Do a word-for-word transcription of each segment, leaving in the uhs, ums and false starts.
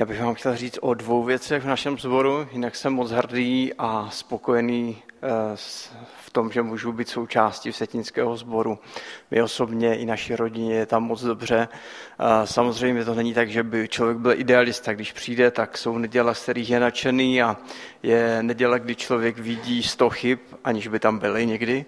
Já bych vám chtěl říct o dvou věcech v našem sboru, jinak jsem moc hrdý a spokojený v tom, že můžu být součástí vsetínského sboru. My osobně i naší rodině je tam moc dobře. Samozřejmě to není tak, že by člověk byl idealista. Když přijde, tak jsou neděle, z kterých je nadšený a je neděle, kdy člověk vidí sto chyb, aniž by tam byly někdy.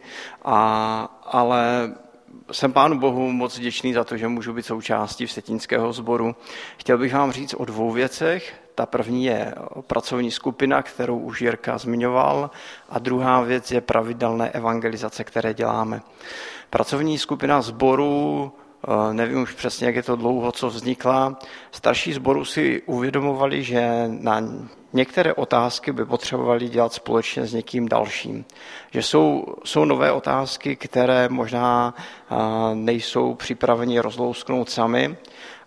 A, ale jsem Pánu Bohu moc vděčný za to, že můžu být součástí vsetínského sboru. Chtěl bych vám říct o dvou věcech. Ta první je pracovní skupina, kterou už Jirka zmiňoval, a druhá věc je pravidelné evangelizace, které děláme. Pracovní skupina sboru, nevím už přesně, jak je to dlouho, co vznikla. Starší sboru si uvědomovali, že na některé otázky by potřebovali dělat společně s někým dalším. Že jsou, jsou nové otázky, které možná nejsou připraveni rozlousknout sami,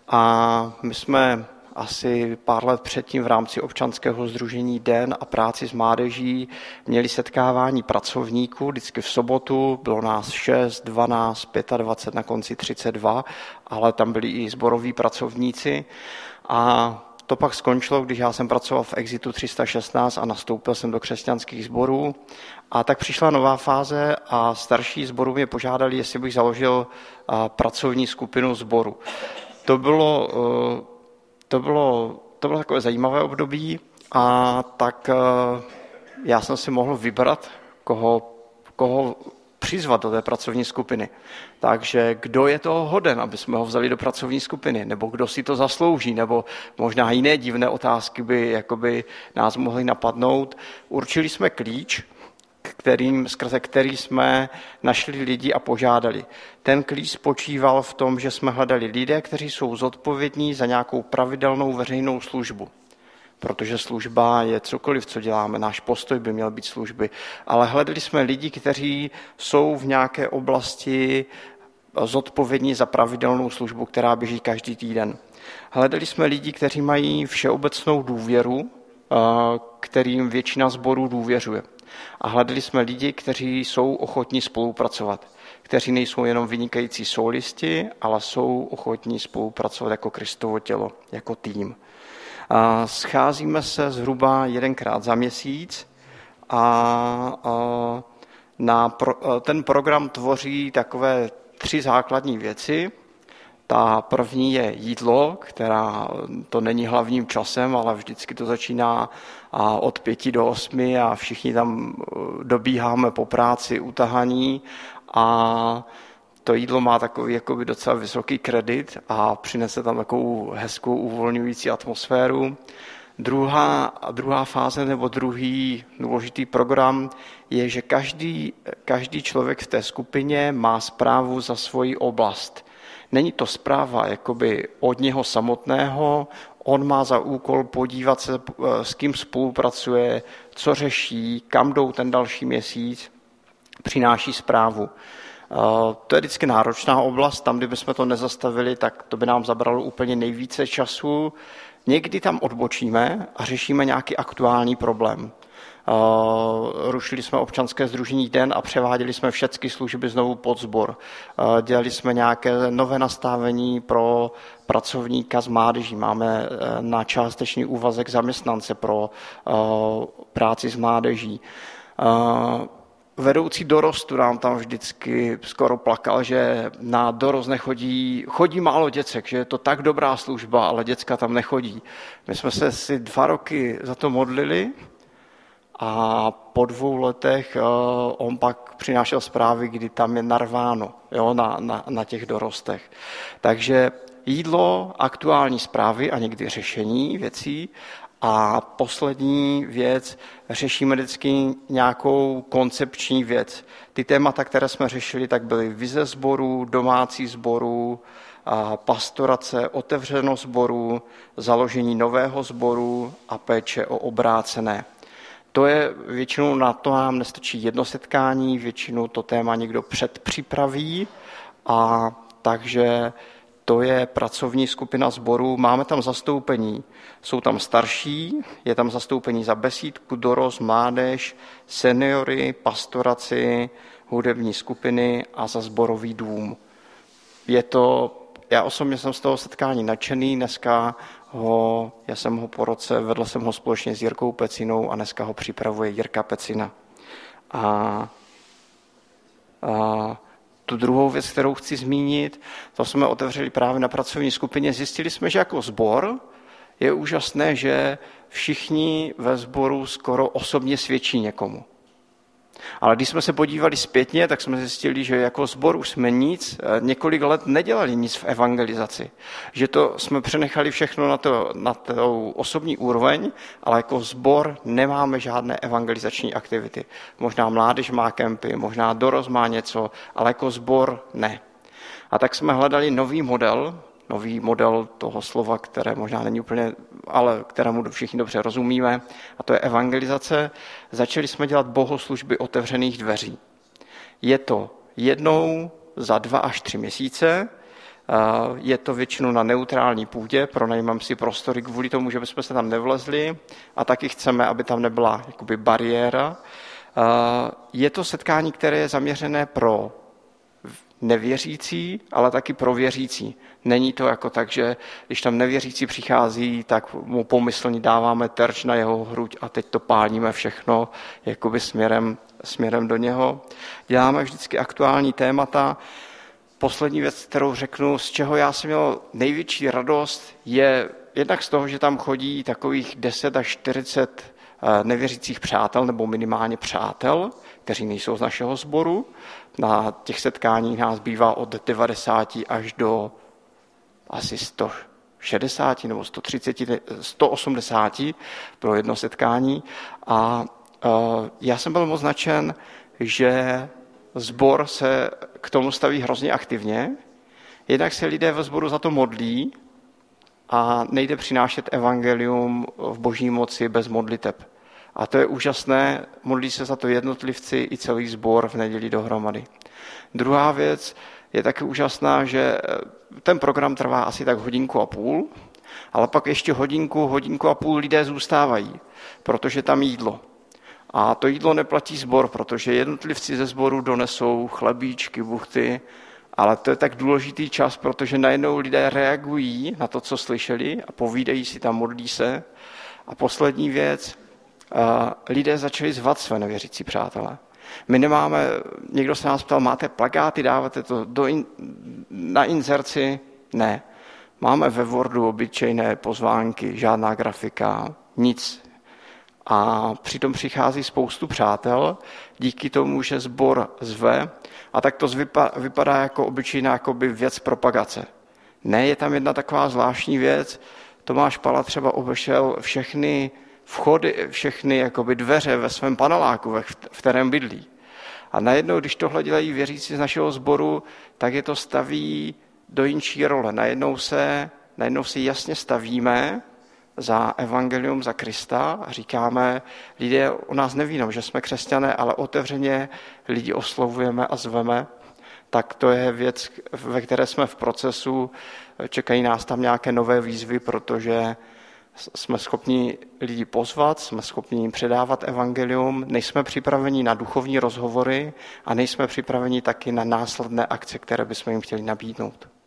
a my jsme asi pár let předtím v rámci občanského sdružení Den a práci s mládeží měli setkávání pracovníků, vždycky v sobotu, bylo nás šest, dvanáct, dvacet pět, na konci třicet dva, ale tam byli i sboroví pracovníci. A to pak skončilo, když já jsem pracoval v Exitu tři sta šestnáct a nastoupil jsem do křesťanských sborů. A tak přišla nová fáze a starší sborů mě požádali, jestli bych založil pracovní skupinu sboru. To bylo To bylo, to bylo takové zajímavé období, a tak já jsem si mohl vybrat, koho, koho přizvat do té pracovní skupiny. Takže kdo je toho hoden, aby jsme ho vzali do pracovní skupiny, nebo kdo si to zaslouží, nebo možná jiné divné otázky by jakoby nás mohly napadnout. Určili jsme klíč, kterým, skrze který jsme našli lidi a požádali. Ten klíč spočíval v tom, že jsme hledali lidé, kteří jsou zodpovědní za nějakou pravidelnou veřejnou službu. Protože služba je cokoliv, co děláme, náš postoj by měl být služby. Ale hledali jsme lidi, kteří jsou v nějaké oblasti zodpovědní za pravidelnou službu, která běží každý týden. Hledali jsme lidi, kteří mají všeobecnou důvěru, kterým většina sborů důvěřuje. A hledali jsme lidi, kteří jsou ochotní spolupracovat, kteří nejsou jenom vynikající solisti, ale jsou ochotní spolupracovat jako Kristovo tělo, jako tým. A scházíme se zhruba jedenkrát za měsíc a, a na pro, ten program tvoří takové tři základní věci. Ta první je jídlo, která to není hlavním časem, ale vždycky to začíná od pěti do osmi a všichni tam dobíháme po práci, utahaní, a to jídlo má takový jakoby docela vysoký kredit a přinese tam takovou hezkou uvolňující atmosféru. Druhá, druhá fáze nebo druhý důležitý program je, že každý, každý člověk v té skupině má správu za svoji oblast. Není to zpráva jakoby od něho samotného, on má za úkol podívat se, s kým spolupracuje, co řeší, kam jdou ten další měsíc, přináší zprávu. To je vždycky náročná oblast, tam, kdybychom to nezastavili, tak to by nám zabralo úplně nejvíce času. Někdy tam odbočíme a řešíme nějaký aktuální problém. Rušili jsme občanské sdružení Den a převáděli jsme všechny služby znovu pod sbor. Dělali jsme nějaké nové nastavení pro pracovníka z mládeží. Máme na částečný úvazek zaměstnance pro práci s mládeží. Vedoucí dorostu nám tam vždycky skoro plakal, že na dorost nechodí, chodí málo děcek, že je to tak dobrá služba, ale děcka tam nechodí. My jsme se si dva roky za to modlili, a po dvou letech uh, on pak přinášel zprávy, kdy tam je narváno, jo, na, na, na těch dorostech. Takže jídlo, aktuální zprávy a někdy řešení věcí. A poslední věc, řešíme vždycky nějakou koncepční věc. Ty témata, které jsme řešili, tak byly vize sboru, domácí sboru, pastorace, otevřenost sboru, založení nového sboru a péče o obrácené. To je většinou, na to nám nestačí jedno setkání, většinou to téma někdo předpřipraví, a takže to je pracovní skupina sboru. Máme tam zastoupení, jsou tam starší, je tam zastoupení za besídku, dorost, mládež, seniory, pastoraci, hudební skupiny a za sborový dům. Je to já osobně jsem z toho setkání nadšený, dneska ho, já jsem ho po roce, vedl jsem ho společně s Jirkou Pecinou a dneska ho připravuje Jirka Pecina. A, a tu druhou věc, kterou chci zmínit, to jsme otevřeli právě na pracovní skupině, zjistili jsme, že jako sbor je úžasné, že všichni ve sboru skoro osobně svědčí někomu. Ale když jsme se podívali zpětně, tak jsme zjistili, že jako sbor už jsme nic, několik let nedělali nic v evangelizaci. Že to jsme přenechali všechno na, to, na tou osobní úroveň, ale jako sbor nemáme žádné evangelizační aktivity. Možná mládež má kempy, možná dorost má něco, ale jako sbor ne. A tak jsme hledali nový model, nový model toho slova, které možná není úplně, ale kterému všichni dobře rozumíme, a to je evangelizace. Začali jsme dělat bohoslužby otevřených dveří. Je to jednou za dva až tři měsíce, je to většinou na neutrální půdě, pronajímám si prostory kvůli tomu, že bychom se tam nevlezli a taky chceme, aby tam nebyla jakoby bariéra. Je to setkání, které je zaměřené pro nevěřící, ale taky pro věřící. Není to jako tak, že když tam nevěřící přichází, tak mu pomyslně dáváme terč na jeho hruď a teď to pálíme všechno jakoby směrem, směrem do něho. Děláme vždycky aktuální témata. Poslední věc, kterou řeknu, z čeho já jsem měl největší radost, je jednak z toho, že tam chodí takových deset až čtyřicet nevěřících přátel, nebo minimálně přátel, kteří nejsou z našeho sboru. Na těch setkáních nás bývá od devadesáti až do asi sto šedesáti nebo sto třiceti, sto osmdesáti pro jedno setkání. A já jsem byl moc nadšen, že sbor se k tomu staví hrozně aktivně. Jednak se lidé ve sboru za to modlí a nejde přinášet evangelium v boží moci bez modliteb. A to je úžasné, modlí se za to jednotlivci i celý sbor v neděli dohromady. Druhá věc je taky úžasná, že ten program trvá asi tak hodinku a půl, ale pak ještě hodinku, hodinku a půl lidé zůstávají, protože tam jídlo. A to jídlo neplatí sbor, protože jednotlivci ze sboru donesou chlebíčky, buchty, ale to je tak důležitý čas, protože najednou lidé reagují na to, co slyšeli a povídají si tam, modlí se. A poslední věc, lidé začali zvat své nevěřící přátelé. My nemáme, někdo se nás ptal, máte plakáty, dáváte to do in, na inzerci? Ne. Máme ve Wordu obyčejné pozvánky, žádná grafika, nic. A přitom přichází spoustu přátel, díky tomu, že sbor zve, a tak to vypadá jako obyčejná jakoby věc propagace. Ne, je tam jedna taková zvláštní věc, Tomáš Pala třeba obešel všechny vchody, všechny jakoby dveře ve svém paneláku, v kterém bydlí. A najednou, když tohle dělají věřící z našeho sboru, tak je to staví do jinší role. Najednou se, najednou si jasně stavíme za evangelium, za Krista a říkáme, lidé o nás neví, že jsme křesťané, ale otevřeně lidi oslovujeme a zveme. Tak to je věc, ve které jsme v procesu, čekají nás tam nějaké nové výzvy, protože jsme schopni lidi pozvat, jsme schopni jim předávat evangelium, nejsme připraveni na duchovní rozhovory a nejsme připraveni taky na následné akce, které bychom jim chtěli nabídnout.